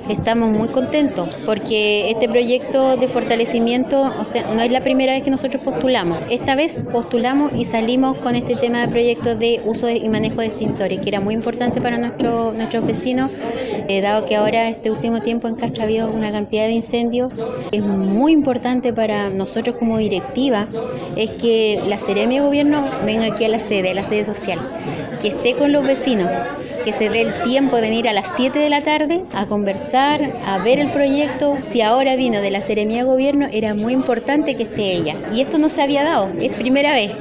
Estamos muy contentos porque este proyecto de fortalecimiento, o sea, no es la primera vez que nosotros postulamos. Esta vez postulamos y salimos con este tema de proyectos de uso y manejo de extintores, que era muy importante para nuestros vecinos, dado que ahora este último tiempo en Castro ha habido una cantidad de incendios. Es muy importante para nosotros como directiva es que la Seremia de Gobierno venga aquí a la sede social, que esté con los vecinos, que se dé el tiempo de venir a las 7 de la tarde a conversar, a ver el proyecto. Si ahora vino de la Seremia de Gobierno, era muy importante que esté ella. Y esto no se había dado, es primera vez.